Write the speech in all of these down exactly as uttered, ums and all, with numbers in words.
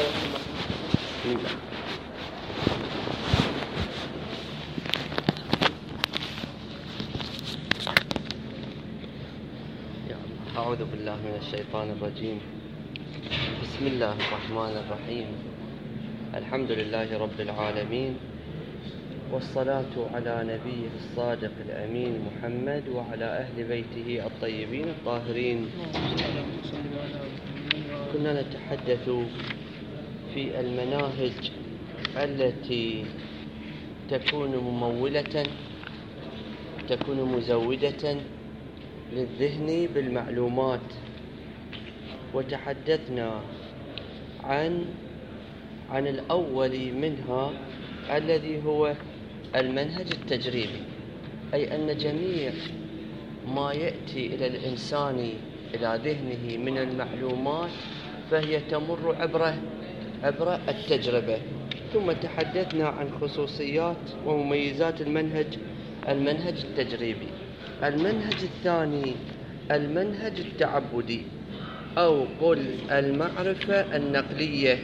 أعوذ بالله من الشيطان الرجيم. بسم الله الرحمن الرحيم. الحمد لله رب العالمين، والصلاة على نبيه الصادق الأمين محمد وعلى أهل بيته الطيبين الطاهرين. كنا نتحدث في المناهج التي تكون ممولة، تكون مزودة للذهن بالمعلومات، وتحدثنا عن عن الأول منها الذي هو المنهج التجريبي، أي أن جميع ما يأتي إلى الإنسان إلى ذهنه من المعلومات فهي تمر عبر عبر التجربة. ثم تحدثنا عن خصوصيات ومميزات المنهج المنهج التجريبي. المنهج الثاني المنهج التعبدي، أو قل المعرفة النقلية،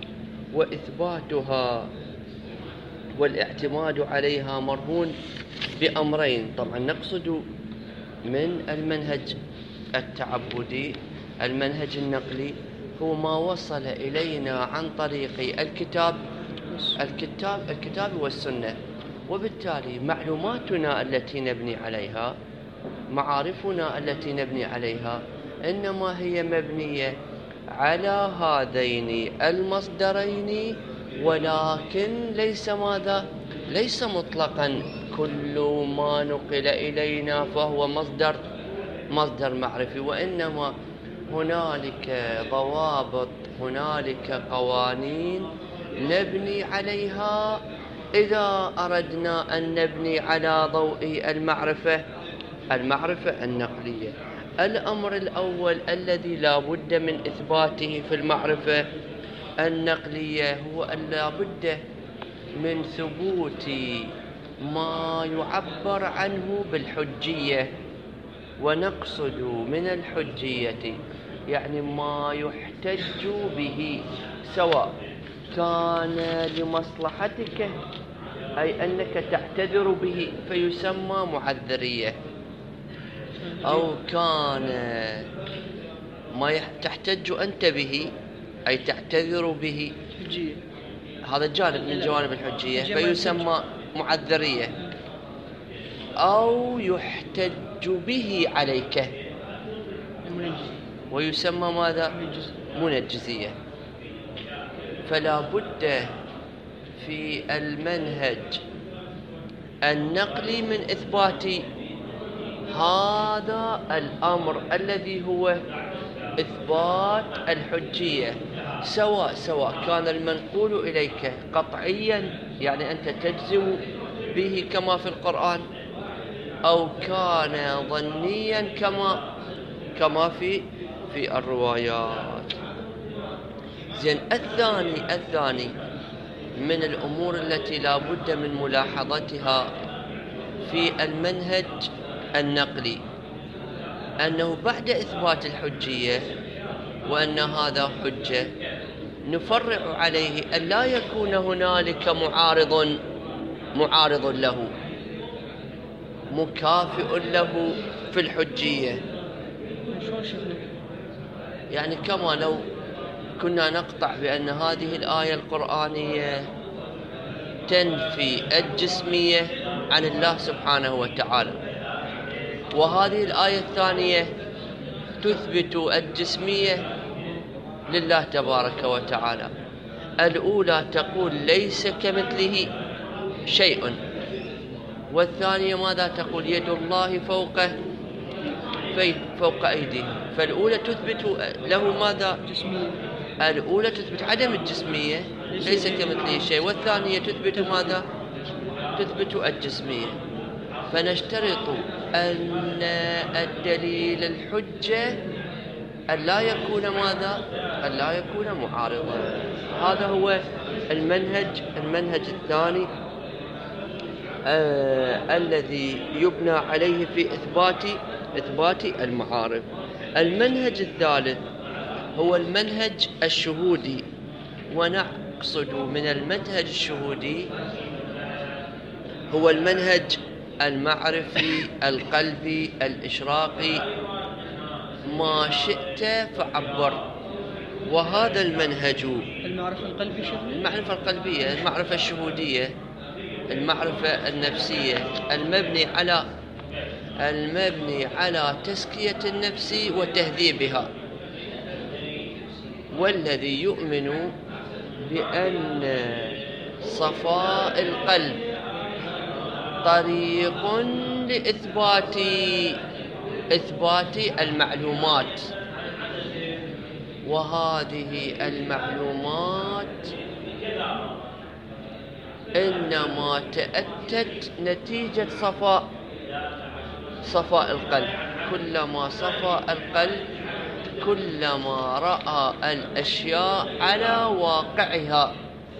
وإثباتها والاعتماد عليها مرهون بأمرين. طبعا نقصد من المنهج التعبدي المنهج النقلي هو ما وصل إلينا عن طريق الكتاب الكتاب الكتاب والسنة، وبالتالي معلوماتنا التي نبني عليها، معارفنا التي نبني عليها، إنما هي مبنية على هذين المصدرين، ولكن ليس ماذا؟ ليس مطلقا كل ما نقل إلينا فهو مصدر مصدر معرفي، وإنما هنالك ضوابط، هنالك قوانين نبني عليها إذا أردنا أن نبني على ضوء المعرفة المعرفة النقلية. الأمر الأول الذي لا بد من إثباته في المعرفة النقلية هو أن لا بد من ثبوت ما يعبر عنه بالحجية. ونقصد من الحجية يعني ما يحتج به، سواء كان لمصلحتك أي أنك تعتذر به فيسمى معذرية، أو كان ما تحتج أنت به أي تعتذر به، هذا جانب من جوانب الحجية فيسمى معذرية، أو يحتج به عليك ويسمى ماذا؟ منجزية. فلا بد في المنهج النقلي من إثبات هذا الأمر الذي هو إثبات الحجية، سواء سواء كان المنقول إليك قطعيا يعني أنت تجزم به كما في القرآن، أو كان ظنيا كما كما في في الروايات. زين، الثاني الثاني من الأمور التي لا بد من ملاحظتها في المنهج النقلي أنه بعد إثبات الحجية وأن هذا حجة، نفرع عليه أن لا يكون هنالك معارض معارض له مكافئ له في الحجية. يعني كما لو كنا نقطع بأن هذه الآية القرآنية تنفي الجسمية عن الله سبحانه وتعالى، وهذه الآية الثانية تثبت الجسمية لله تبارك وتعالى. الأولى تقول ليس كمثله شيء، والثانية ماذا تقول؟ يد الله فوق فوق أيديه. فالأولى تثبت له ماذا؟ جسمية. الأولى تثبت عدم الجسمية ليس كمثله شيء، والثانية تثبت ماذا؟ تثبت الجسمية. فنشترط أن الدليل الحجة أن لا يكون ماذا؟ أن لا يكون معارضا. هذا هو المنهج المنهج الثاني آه الذي يبنى عليه في إثبات إثبات المعارف. المنهج الثالث هو المنهج الشهودي، ونقصد من المنهج الشهودي هو المنهج المعرفي القلبي الإشراقي، ما شئت فعبر. وهذا المنهج المعرفة القلبي شيخنا؟ المعرفة القلبية، المعرفة الشهودية، المعرفة النفسية، المبني على المبني على تزكية النفس وتهذيبها، والذي يؤمن بأن صفاء القلب طريق لإثبات إثبات المعلومات، وهذه المعلومات إنما تأتت نتيجة صفاء صفاء القلب. كلما صفى القلب كلما رأى الأشياء على واقعها،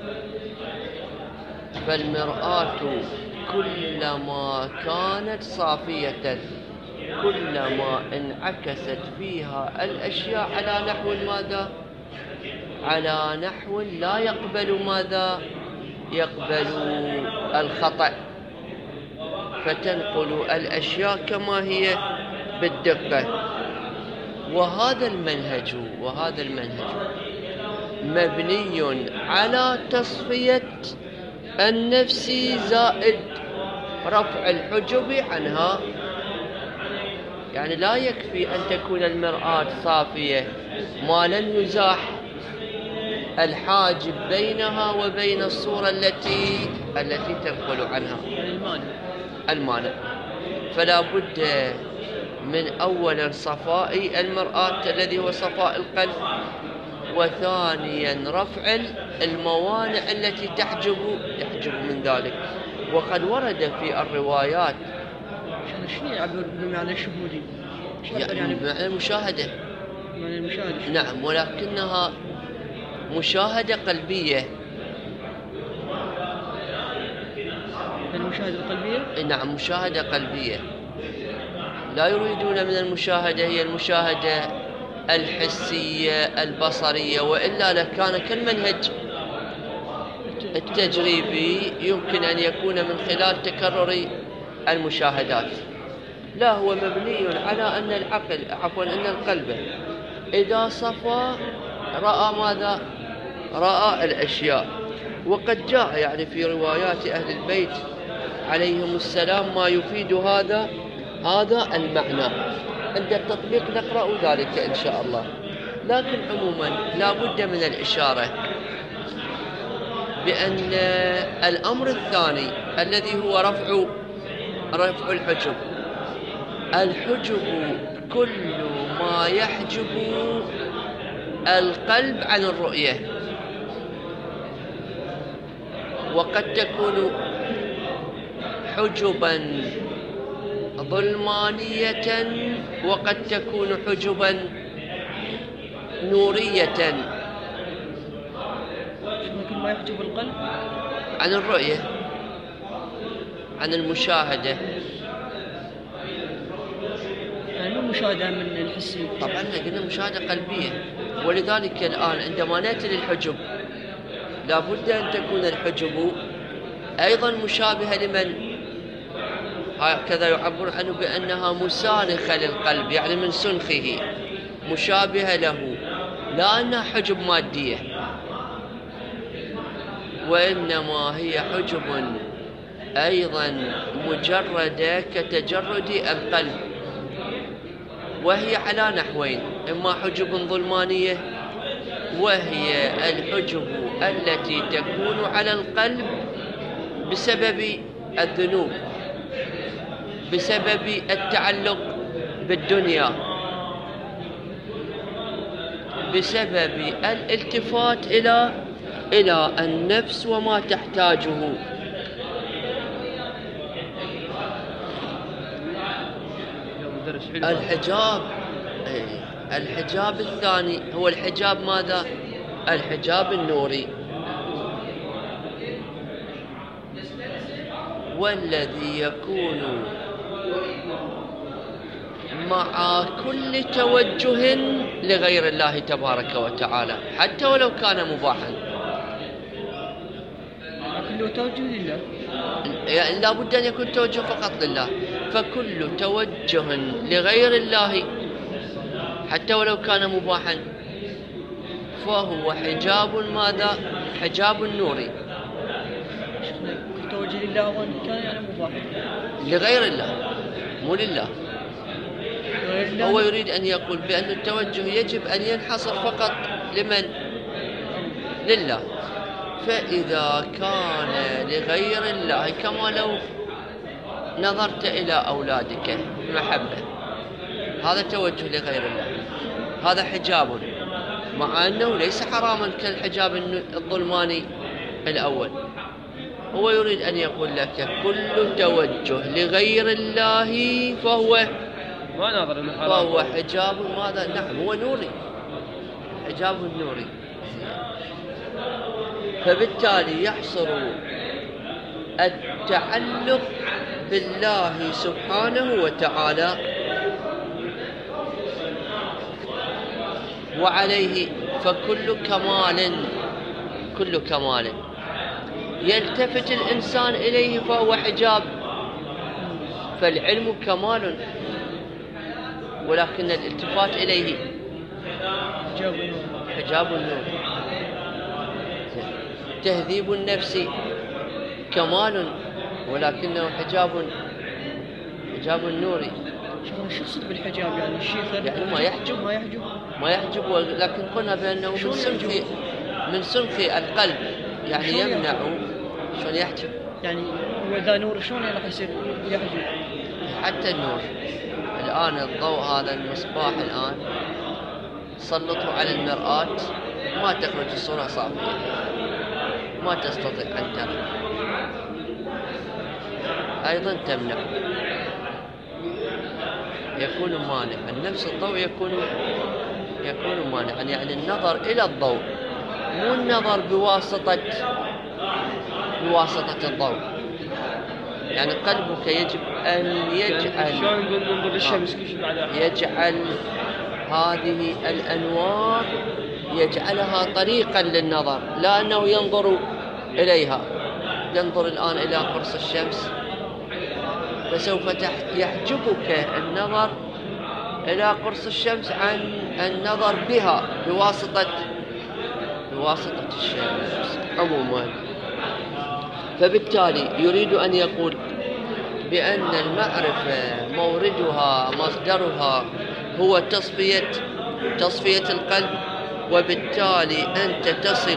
فالمرآة كلما كانت صافية كلما انعكست فيها الأشياء على نحو ماذا؟ على نحو لا يقبل ماذا؟ يقبل الخطأ، فتنقل الأشياء كما هي بالدقة. وهذا المنهج وهذا المنهج مبني على تصفية النفس زائد رفع الحجب عنها. يعني لا يكفي أن تكون المرآة صافية ما لم يزاح الحاجب بينها وبين الصورة التي التي تنقل عنها المانع. فلا بد من أولا صفاء المرآة الذي هو صفاء القلب، وثانيا رفع الموانع التي تحجب تحجب من ذلك. وقد ورد في الروايات شنو يعبر بمعنى الشهودي؟ يعني بمعنى المشاهدة. بمعنى المشاهدة. نعم، ولكنها مشاهدة قلبية. المشاهدة القلبية؟ نعم، مشاهدة قلبية. لا يريدون من المشاهدة هي المشاهدة الحسية البصرية، وإلا لكان كالمنهج التجريبي يمكن أن يكون من خلال تكرر المشاهدات. لا، هو مبني على أن العقل عفوا أن القلب إذا صفى رأى ماذا؟ رأى الأشياء. وقد جاء يعني في روايات أهل البيت عليهم السلام ما يفيد هذا هذا المعنى. عند التطبيق نقرأ ذلك إن شاء الله. لكن عموما لا بد من الإشارة بأن الأمر الثاني الذي هو رفع رفع الحجب. الحجب كل ما يحجب القلب عن الرؤية، وقد تكون حجبا ظلمانية وقد تكون حجبا نورية. ممكن ما يحجب القلب عن الرؤية، عن المشاهدة. يعني مشاهدة من الحسي. طبعا قلنا مشاهدة قلبية. ولذلك الآن عندما نأتي للحجب لا بد أن تكون الحجب أيضا مشابهة لمن؟ هكذا يعبر عنه بأنها مسانخة للقلب، يعني من سنخه، مشابهة له، لا أنها حجب مادية، وإنما هي حجب أيضا مجردة كتجرد القلب، وهي على نحوين: إما حجب ظلمانية، وهي الحجب التي تكون على القلب بسبب الذنوب، بسبب التعلق بالدنيا، بسبب الالتفات إلى إلى النفس وما تحتاجه. الحجاب الحجاب الثاني هو الحجاب ماذا؟ الحجاب النوري، والذي يكون مع كل توجه لغير الله تبارك وتعالى حتى ولو كان مباحا. كله توجه لله. يعني لا بد أن يكون توجه فقط لله. فكل توجه لغير الله حتى ولو كان مباحا فهو حجاب ماذا؟ حجاب نوري. توجه لله وان كان يعني مباح لغير الله مو لله. هو يريد أن يقول بأن التوجه يجب أن ينحصر فقط لمن؟ لله. فإذا كان لغير الله كما لو نظرت إلى أولادك بمحبة، هذا توجه لغير الله، هذا حجاب، مع أنه ليس حراما كالحجاب الظلماني الأول. هو يريد أن يقول لك كل توجه لغير الله فهو ما نظر فهو حجاب ماذا؟ نعم هو نوري، حجاب نوري. فبالتالي يحصر التعلق بالله سبحانه وتعالى وعليه. فكل كمال كل كمال يلتفت الإنسان إليه فهو حجاب. فالعلم كمال ولكن الالتفات إليه حجاب النور. تهذيب النفس كمال ولكنه حجاب حجاب النور. شو يقصد بالحجاب؟ يعني الشيخ يعني ما يحجب ما يحجب ما يحجب ولكن قلنا بأنه من سنخ من سنخ القلب، يعني يمنع. شلون يحجب؟ يعني هو إذا نور شلون راح يصير يحجب؟ حتى النور الآن الضوء هذا المصباح الآن سلطه على المرآة ما تخرج الصورة صافية، ما تستطيع أن ترى، أيضا تمنع، يكون مانعا. نفس الضوء يكون يكون مانعا، يعني النظر إلى الضوء مو النظر بواسطة بواسطة الضوء. يعني قلبك يجب أن يجعل يجعل هذه الأنوار يجعلها طريقا للنظر، لا أنه ينظر إليها. ينظر الآن إلى قرص الشمس فسوف يحجبك النظر إلى قرص الشمس عن النظر بها بواسطة بواسطة الشمس عموما. فبالتالي يريد أن يقول بأن المعرفة موردها مصدرها هو تصفية تصفية القلب، وبالتالي أنت تصل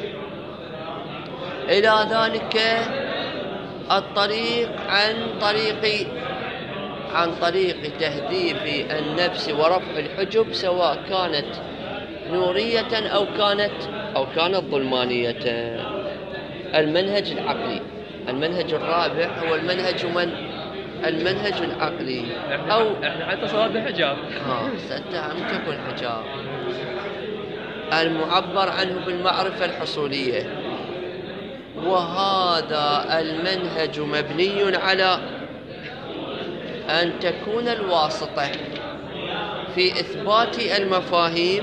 إلى ذلك الطريق عن طريق عن طريق تهذيب النفس ورفع الحجب، سواء كانت نورية أو كانت أو كانت ظلمانية. المنهج العقلي. المنهج الرابع هو المنهج من المنهج العقلي أو احنا حتى صار بالحجاب. ها ستهم تكون حجاب المعبر عنه بالمعرفة الحصولية. وهذا المنهج مبني على أن تكون الواسطة في إثبات المفاهيم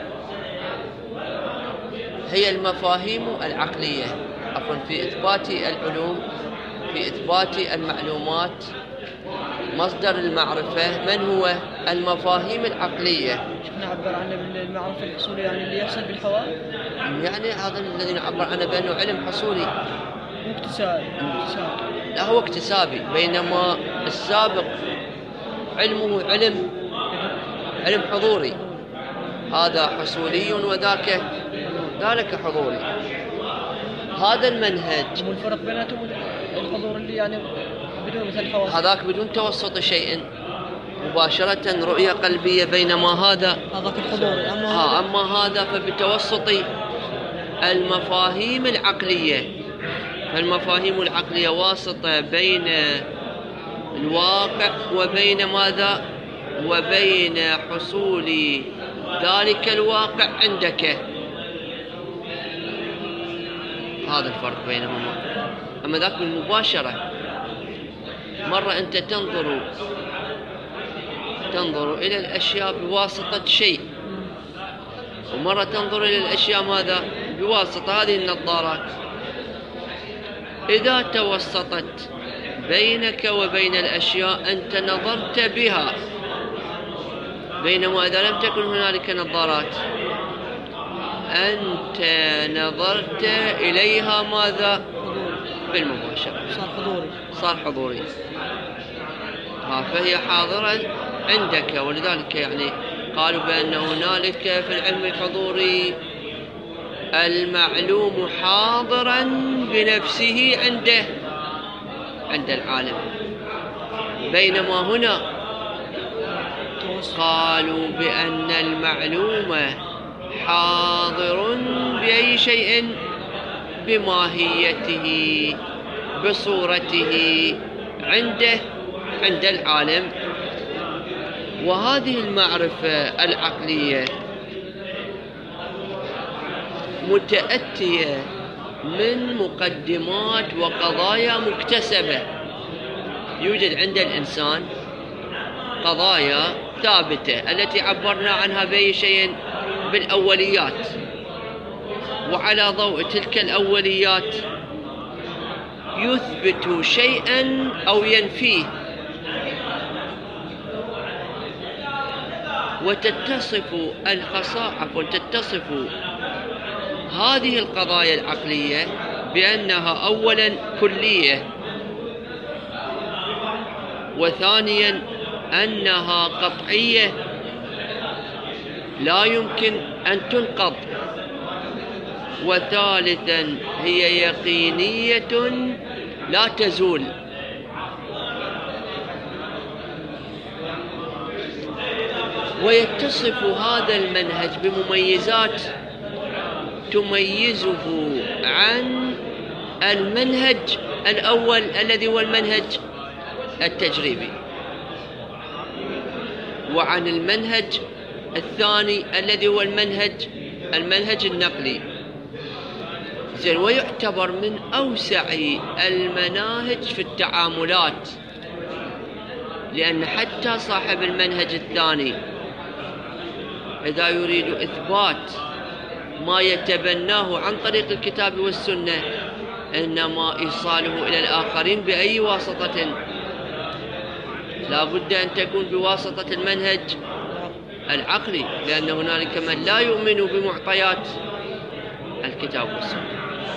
هي المفاهيم العقلية، عفوا في إثبات العلوم، في إثبات المعلومات. مصدر المعرفة من هو؟ المفاهيم العقلية. شو نعبر عنه بالمعرفة الحصولية؟ يعني اللي يحصل بالحواس، يعني هذا الذي نعبر عنه بأنه علم حصولي، اكتساب. اكتساب لا هو اكتسابي، بينما السابق علمه علم علم حضوري. هذا حصولي وذاك ذلك حضوري. هذا المنهج والفرق بيناتهم الحضور اللي يعني بدون مثل الحواس، هذاك بدون توسط شيء مباشرة رؤية قلبية، بينما هذا هذاك الحضور. أما, ها أما هذا فبتوسط المفاهيم العقلية. فالمفاهيم العقلية واسطة بين الواقع وبين ماذا؟ وبين حصول ذلك الواقع عندك. هذا الفرق بينهما. أما ذاك بالمباشرة، مرة أنت تنظر تنظر إلى الأشياء بواسطة شيء، ومرة تنظر إلى الأشياء ماذا؟ بواسطة هذه النظارات. إذا توسطت بينك وبين الأشياء أنت نظرت بها، بينما إذا لم تكن هنالك نظارات أنت نظرت إليها ماذا؟ بالمباشرة، صار حضوري صار حضوري. ها فهي حاضرة عندك، ولذلك يعني قالوا بأن هنالك في العلم الحضوري المعلوم حاضرا بنفسه عنده عند العالم، بينما هنا قالوا بأن المعلوم حاضر بأي شيء، بماهيته بصورته عنده عند العالم. وهذه المعرفة العقلية متأتية من مقدمات وقضايا مكتسبة. يوجد عند الإنسان قضايا ثابتة التي عبرنا عنها بأي شيء؟ بالأوليات، وعلى ضوء تلك الأوليات يثبت شيئا أو ينفيه، وتتصف الخصائص وتتصف هذه القضايا العقلية بأنها أولا كلية، وثانيا أنها قطعية لا يمكن أن تنقض، وثالثا هي يقينية لا تزول. ويتصف هذا المنهج بمميزات تميزه عن المنهج الأول الذي هو المنهج التجريبي، وعن المنهج الثاني الذي هو المنهج المنهج النقلي. زين، ويعتبر من أوسع المناهج في التعاملات، لأن حتى صاحب المنهج الثاني إذا يريد إثبات ما يتبناه عن طريق الكتاب والسنة إنما إيصاله إلى الآخرين بأي واسطة؟ لا بد أن تكون بواسطة المنهج العقلي، لأن هنالك من لا يؤمن بمعطيات الكتاب والسنة.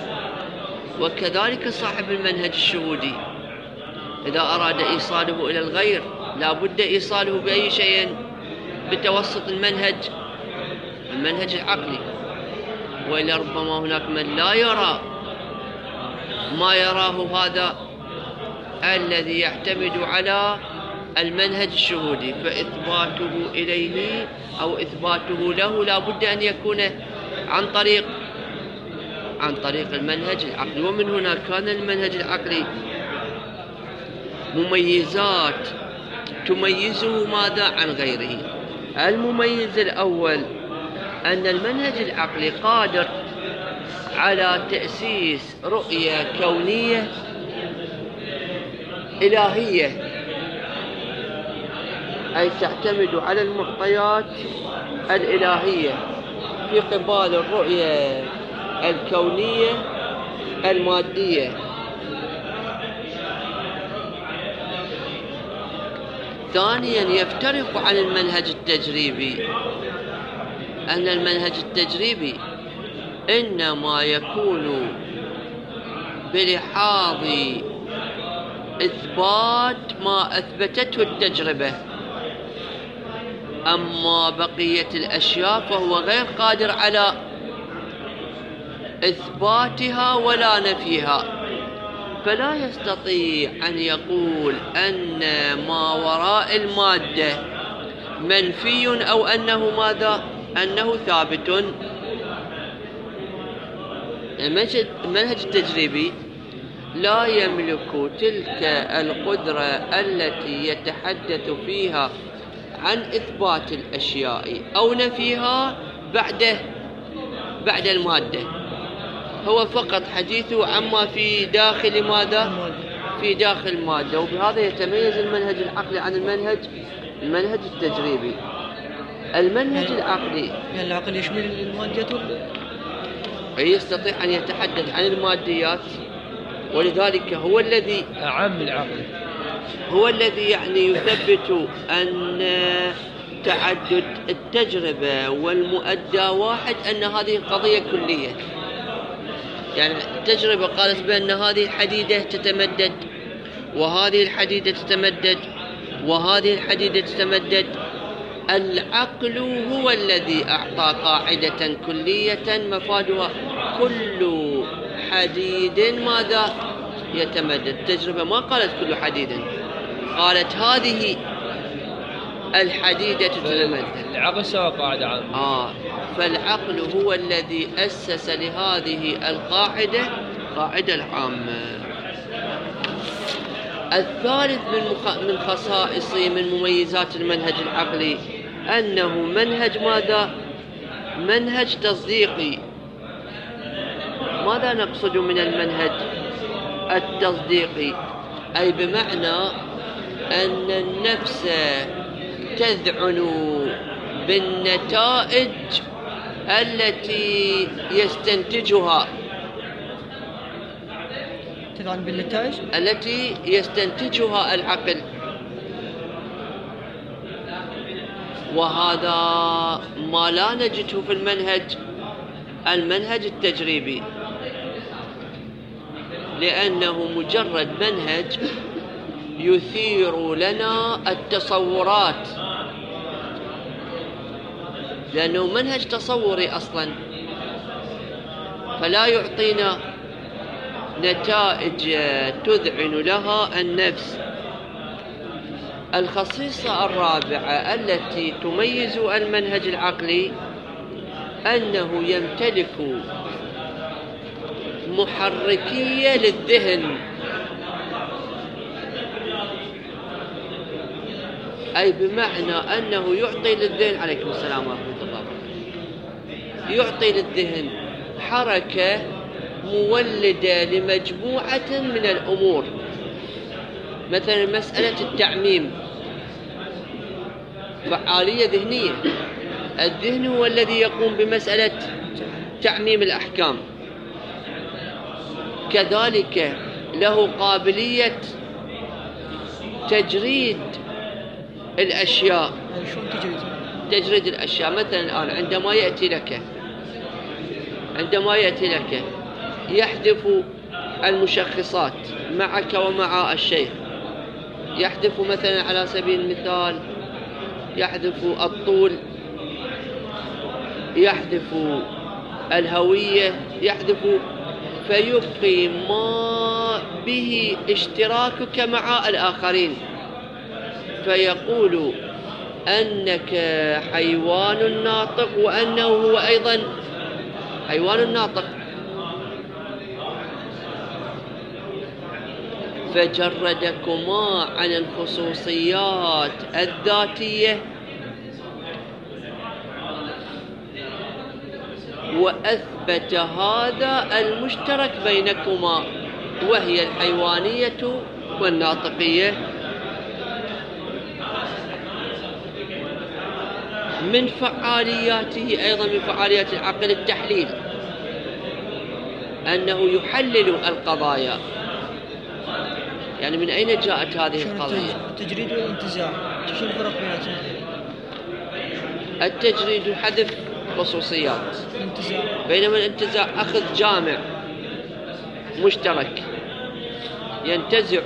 وكذلك صاحب المنهج الشهودي إذا أراد إيصاله إلى الغير لا بد إيصاله بأي شيء؟ بتوسط المنهج المنهج العقلي. وإلا ربما هناك من لا يرى ما يراه هذا الذي يعتمد على المنهج الشهودي، فإثباته إليه أو إثباته له لا بد أن يكون عن طريق عن طريق المنهج العقلي. ومن هنا كان المنهج العقلي مميزات تميزه ماذا عن غيره؟ المميز الأول أن المنهج العقلي قادر على تأسيس رؤية كونية إلهية، أي تعتمد على المعطيات الإلهية في قبال الرؤية الكونية المادية. ثانيا يفترق عن المنهج التجريبي، أن المنهج التجريبي إنما يكون بلحاظ إثبات ما أثبتته التجربة، أما بقية الأشياء فهو غير قادر على إثباتها ولا نفيها، فلا يستطيع أن يقول أن ما وراء المادة منفي أو أنه ماذا؟ أنه ثابت. المنهج التجريبي لا يملك تلك القدرة التي يتحدث فيها عن إثبات الأشياء أو نفيها بعد بعد المادة، هو فقط حديثه عما في داخل ماذا؟ في داخل المادة. وبهذا يتميز المنهج العقلي عن المنهج المنهج التجريبي. المنهج العقلي يعني العقل يشمل الماديات، يستطيع أن يتحدث عن الماديات ولذلك هو الذي أعم العقل. هو الذي يعني يثبت أن تعدد التجربة والمؤدى واحد، أن هذه قضية كلية. يعني التجربة قالت بأن هذه الحديدة تتمدد وهذه الحديدة تتمدد وهذه الحديدة تتمدد. العقل هو الذي أعطى قاعدة كلية مفادها كل حديد ماذا يتمدد. التجربة ما قالت كل حديد، قالت هذه الحديدة تتمدد. العقل سوى قاعدة عامة. آه فالعقل هو الذي أسس لهذه القاعدة قاعدة العامة. الثالث من مخ... من خصائصه من مميزات المنهج العقلي أنه منهج ماذا؟ منهج تصديقي. ماذا نقصد من المنهج التصديقي؟ أي بمعنى أن النفس تذعن بالنتائج التي يستنتجها تذعن بالنتائج التي يستنتجها العقل، وهذا ما لا نجده في المنهج المنهج التجريبي، لأنه مجرد منهج يثير لنا التصورات، لأنه منهج تصوري أصلا، فلا يعطينا نتائج تذعن لها النفس. الخصيصة الرابعة التي تميز المنهج العقلي أنه يمتلك محركية للذهن، أي بمعنى أنه يعطي للذهن، عليكم السلام ورحمة الله وبركاته، يعطي للذهن حركة مولدة لمجموعة من الأمور. مثلا مسألة التعميم فعالية ذهنية، الذهن هو الذي يقوم بمسألة تعميم الأحكام، كذلك له قابلية تجريد الأشياء. تجريد الأشياء مثلا الآن عندما يأتي لك عندما يأتي لك يحذف المشخصات معك ومع الشيخ، يحذف مثلا على سبيل المثال يحذف الطول، يحذف الهوية، يحذف، فيبقي ما به اشتراكك مع الآخرين، فيقول أنك حيوان ناطق وأنه هو أيضا حيوان ناطق. فجردكما عن الخصوصيات الذاتية وأثبت هذا المشترك بينكما، وهي الحيوانية والناطقية. من فعالياته أيضا من فعاليات العقل التحليل، أنه يحلل القضايا. يعني من أين جاءت هذه القضية؟ التجريد والانتزاع، شو الفرق بيناتهم؟ التجريد حذف خصوصيات، الانتزاع بينما الانتزاع أخذ جامع مشترك ينتزع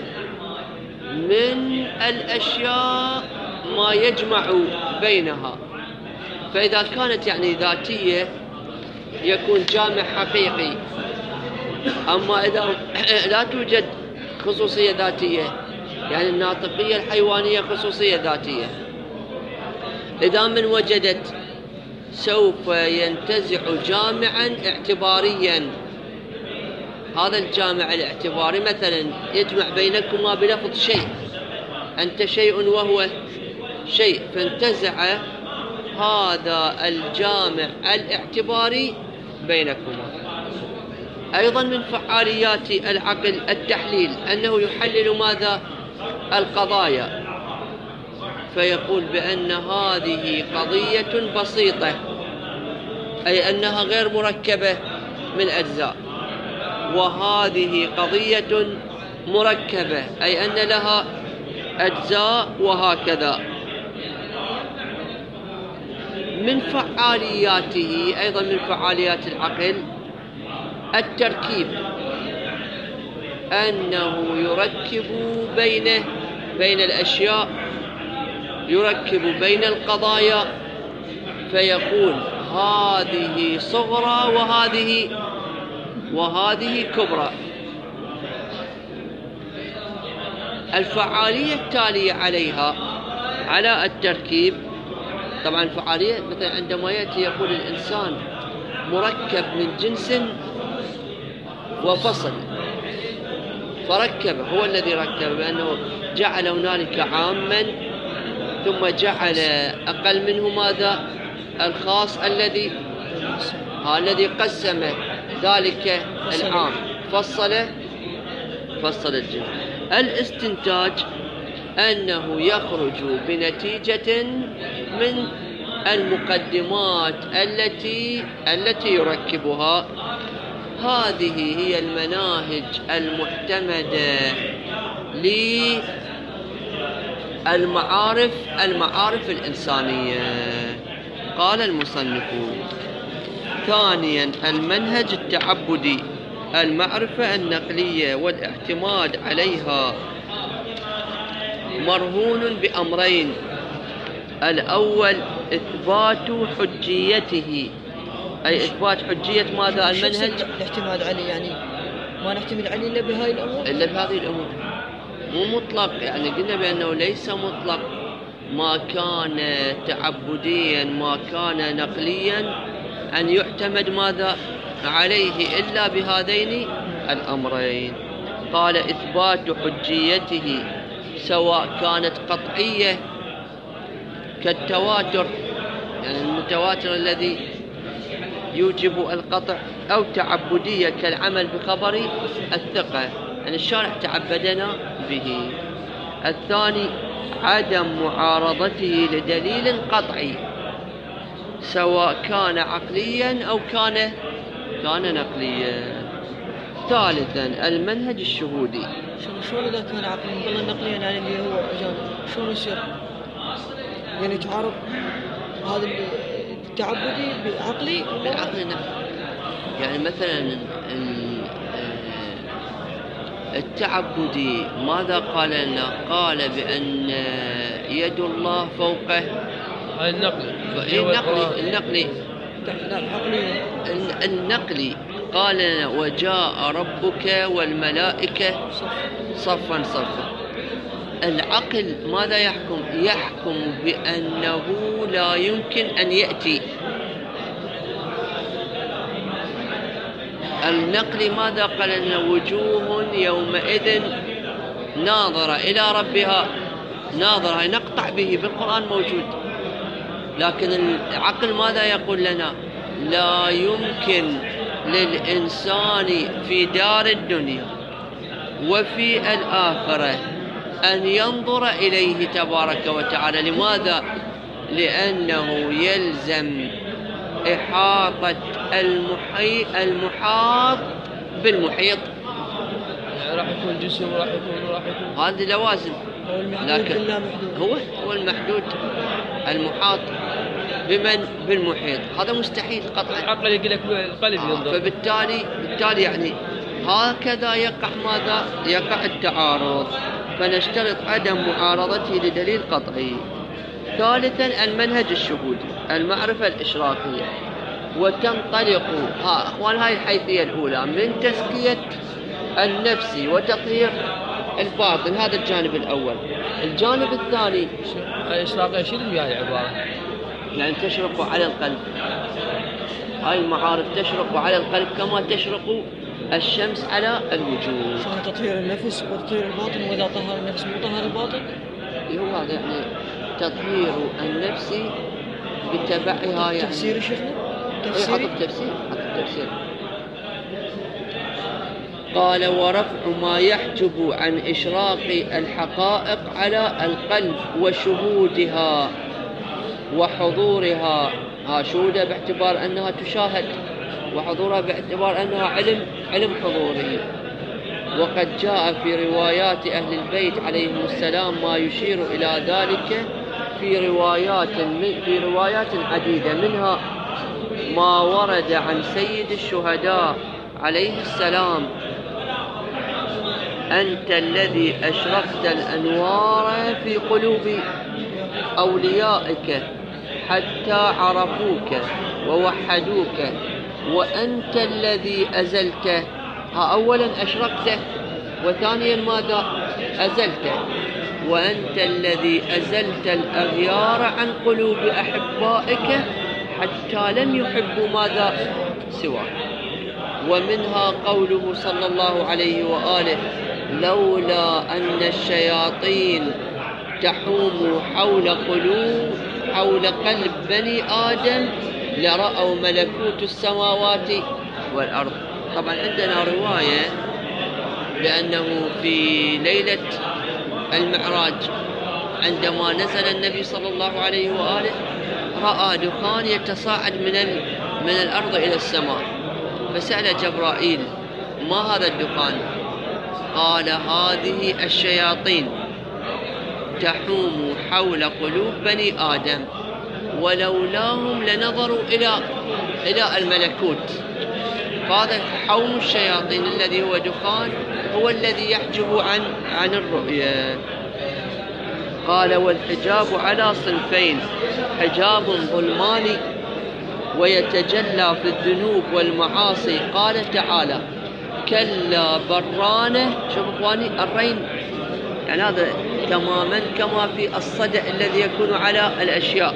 من الأشياء ما يجمع بينها. فإذا كانت يعني ذاتية يكون جامع حقيقي، أما إذا لا توجد خصوصية ذاتية، يعني الناطقية الحيوانية خصوصية ذاتية، إذا من وجدت سوف ينتزع جامعا اعتباريا. هذا الجامع الاعتباري مثلا يجمع بينكما بلفظ شيء، أنت شيء وهو شيء، فانتزع هذا الجامع الاعتباري بينكما. أيضا من فعاليات العقل التحليل، أنه يحلل ماذا؟ القضايا، فيقول بأن هذه قضية بسيطة، أي أنها غير مركبة من أجزاء، وهذه قضية مركبة، أي أن لها أجزاء وهكذا. من فعالياته أيضا من فعاليات العقل التركيب، أنه يركب بينه بين الأشياء، يركب بين القضايا فيقول هذه صغرى وهذه وهذه كبرى. الفعالية التالية عليها على التركيب، طبعا الفعالية مثلا عندما يأتي يقول الإنسان مركب من جنس وفصل، فركب، هو الذي ركب بأنه جعل هنالك عاما ثم جعل أقل منه ماذا؟ الخاص الذي الذي قسم ذلك العام، فصل فصل الجنس. الاستنتاج أنه يخرج بنتيجة من المقدمات التي التي يركبها. هذه هي المناهج المعتمدة للمعارف المعارف الإنسانية. قال المصنف: ثانيا المنهج التعبدي، المعرفة النقلية والاعتماد عليها مرهون بأمرين: الأول إثبات حجيته، أي إثبات حجية ماذا؟ المنهج. الاعتماد عليه يعني ما نعتمد عليه إلا بهذه الأمور، إلا بهذه الأمور، مو مطلق. يعني قلنا بأنه ليس مطلق ما كان تعبديا ما كان نقليا أن يعتمد ماذا عليه إلا بهذين الأمرين. قال: إثبات حجيته سواء كانت قطعية كالتواتر، يعني المتواتر الذي يوجب القطع، أو تعبدية كالعمل بخبر الثقة، يعني الشارع تعبدنا به. الثاني عدم معارضته لدليل قطعي سواء كان عقليا أو كان كان نقليا. ثالثا المنهج الشهودي. شلون إذا كان عقليا والله نقليا يعني اللي هو أجانب شلون يصير؟ يعني يتعارض هذا التعبدي بعقلي بالعقل. نعم، يعني مثلا التعبدي ماذا قال لنا؟ قال بأن يد الله فوقه النقل النقلي النقلي العقلي النقلي قال لنا: وجاء ربك والملائكة صفا صفا. العقل ماذا يحكم؟ يحكم بأنه لا يمكن أن يأتي. النقل ماذا قال لنا؟ وجوه يومئذ ناظرة إلى ربها ناظرة، نقطع به، بالقرآن موجود. لكن العقل ماذا يقول لنا؟ لا يمكن للإنسان في دار الدنيا وفي الآخرة أن ينظر إليه تبارك وتعالى. لماذا؟ لأنه يلزم إحاطة المحيط المحاط بالمحيط، يعني راح يكون جسم وراح يكون راح يكون هذه لوازم. لكن هو هو المحدود المحاط بمن؟ بالمحيط. هذا مستحيل قطعا. العقل يقول لك القلب ينظر. آه فبالتالي بالتالي يعني هكذا يقع ماذا؟ يقع التعارض. فنشترط عدم معارضته لدليل قطعي. ثالثا المنهج الشهودي، المعرفة الإشراقية، وتنطلق ها أخوان هاي الحيثية الأولى من تزكية النفس وتطهير الباطن، هذا الجانب الأول. الجانب الثاني الإشراقية شنو هي العبارة؟ يعني تشرق على القلب. هاي المعارف تشرق على القلب كما تشرق الشمس على الوجوه. شلون تطهير النفس وتطهير الباطن؟ وإذا طهر النفس مو طهر الباطن؟ هو هذا يعني تطهير النفس بتبعها. يعني تفسير شيخنا؟ تفسير حط التفسير حط التفسير. قال: ورفع ما يحجب عن إشراق الحقائق على القلب وشهودها وحضورها. ها شهودها باعتبار أنها تشاهد وحضورها باعتبار أنها علم علم حضوري. وقد جاء في روايات أهل البيت عليهم السلام ما يشير إلى ذلك في روايات في روايات عديدة، منها ما ورد عن سيد الشهداء عليه السلام: أنت الذي أشرقت الأنوار في قلوب أوليائك حتى عرفوك ووحدوك، وأنت الذي أزلته. ها أولا أشرقته، وثانيا ماذا؟ أزلته. وأنت الذي أزلت الأغيار عن قلوب أحبائك حتى لم يحبوا ماذا؟ سواك. ومنها قوله صلى الله عليه وآله: لولا أن الشياطين تحوم حول قلوب حول قلب بني آدم لرأوا ملكوت السماوات والأرض. طبعا عندنا رواية لأنه في ليلة المعراج عندما نزل النبي صلى الله عليه وآله رأى دخان يتصاعد من من الأرض إلى السماء، فسأل جبرائيل: ما هذا الدخان؟ قال: هذه الشياطين تحوم حول قلوب بني آدم، ولولاهم لنظروا إلى إلى الملكوت. فهذا حوم الشياطين الذي هو دخان هو الذي يحجب عن عن الرؤية. قال: والحجاب على صنفين: حجاب ظلماني ويتجلى في الذنوب والمعاصي. قال تعالى: كلا برانه. شوف اخواني الرين، يعني هذا تماما كما في الصدع الذي يكون على الاشياء.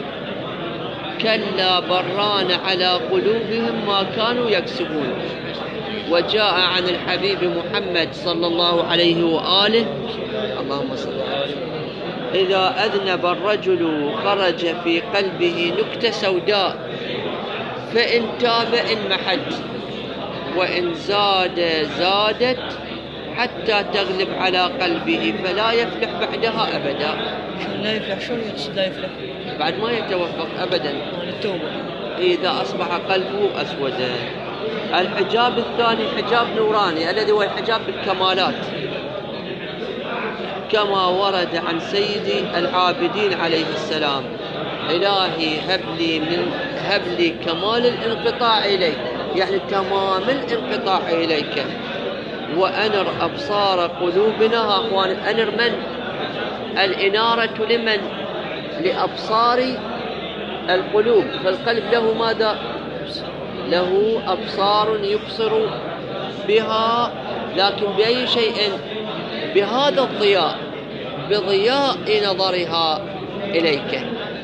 كلا بران على قلوبهم ما كانوا يكسبون. وجاء عن الحبيب محمد صلى الله عليه وآله: اللهم صل على وسلم: إذا أذنب الرجل خرج في قلبه نكتة سوداء، فإن تاب انمحت، وإن زاد زادت حتى تغلب على قلبه، فلا يفلح بعدها أبدا. لا يفلح؟ شلون يقصد لا يفلح؟ بعد ما يتوفق أبدا التوبة إذا أصبح قلبه أسودا. الحجاب الثاني حجاب نوراني الذي هو الحجاب بالكمالات، كما ورد عن سيد العابدين عليه السلام: إلهي هب لي من هب لي كمال الانقطاع إليك، يعني تمام الانقطاع إليك، وأنر أبصار قلوبنا. ها أخوان، أنر من؟ الإنارة لمن؟ لأبصار القلوب. فالقلب له ماذا؟ له أبصار يبصر بها، لكن بأي شيء؟ بهذا الضياء، بضياء نظرها إليك،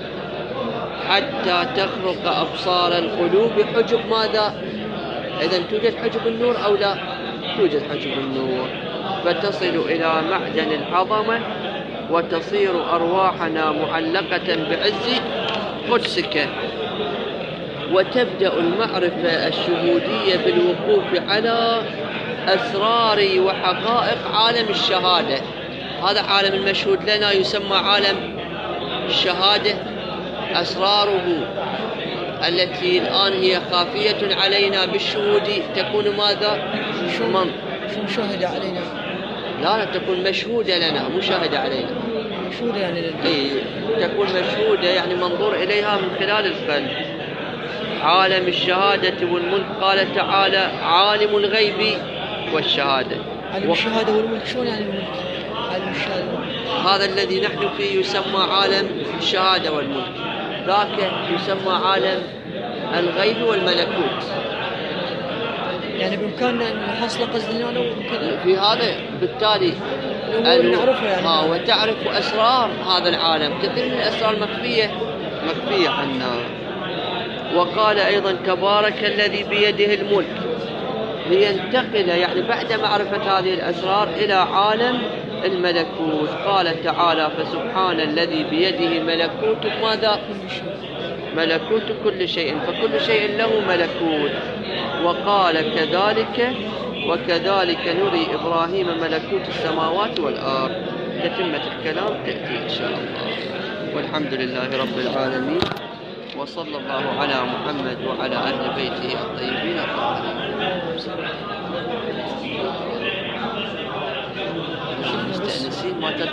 حتى تخرق أبصار القلوب حجب ماذا؟ إذن توجد حجب النور أو لا؟ توجد حجب النور، فتصل إلى معدن العظمة، وتصير أرواحنا معلقة بعز قدسك. وتبدأ المعرفة الشهودية بالوقوف على أسرار وحقائق عالم الشهادة. هذا عالم المشهود لنا يسمى عالم الشهادة. أسراره التي الآن هي خافية علينا بالشهود تكون ماذا؟ من؟ مشاهدة علينا. لا لا، تكون مشهودة لنا، مشاهدة علينا. مشهودة يعني لنا. إيه، تكون مشهودة يعني منظور إليها من خلال القلب. عالم الشهادة والملك. قال تعالى: عالم الغيب والشهادة. عالم الشهادة والملك. شلون يعني الملك؟ عالم الشهادة والملك. هذا الذي نحن فيه يسمى عالم الشهادة والملك، ذاك يسمى عالم الغيب والملكوت. يعني بإمكاننا نحصل قصدنا وكذا في هذا، بالتالي نعرفه يعني. ها وتعرف أسرار هذا العالم، كثير من الأسرار مخفية مخفية عنا. وقال أيضا: تبارك الذي بيده الملك، لينتقل يعني بعد معرفة هذه الأسرار إلى عالم الملكوت. قال تعالى: فسبحان الذي بيده ملكوت ماذا؟ ملكوت كل شيء، فكل شيء له ملكوت. وقال: كذلك وكذلك نري إبراهيم ملكوت السماوات والأرض. تتمة الكلام تأتي إن شاء الله. والحمد لله رب العالمين، وصلى الله على محمد وعلى أهل بيته الطيبين الطاهرين.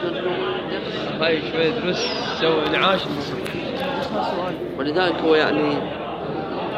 هاي شوي دروس سوي انعاش. ولذلك هو يعني